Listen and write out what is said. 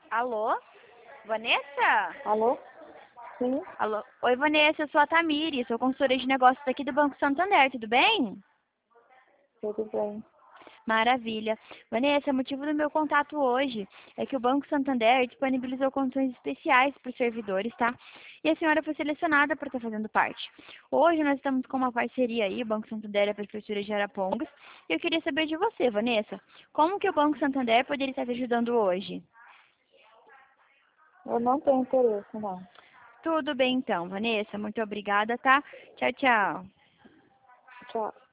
Alô? Vanessa? Alô? Sim, Alô? Oi, Vanessa, eu sou a Tamiri, sou consultora de negócios aqui do Banco Santander, tudo bem? tudo bem. Maravilha. Vanessa, o motivo do meu contato hoje é que o Banco Santander disponibilizou condições especiais para os servidores, tá? E a senhora foi selecionada para estar fazendo parte. Hoje nós estamos com uma parceria aí, o Banco Santander e a Prefeitura de Arapongas, e eu queria saber de você, Vanessa, como que o Banco Santander poderia estar te ajudando hoje? Eu não tenho interesse, não. Tudo bem então, Vanessa, muito obrigada, tá? Tchau, tchau. Tchau.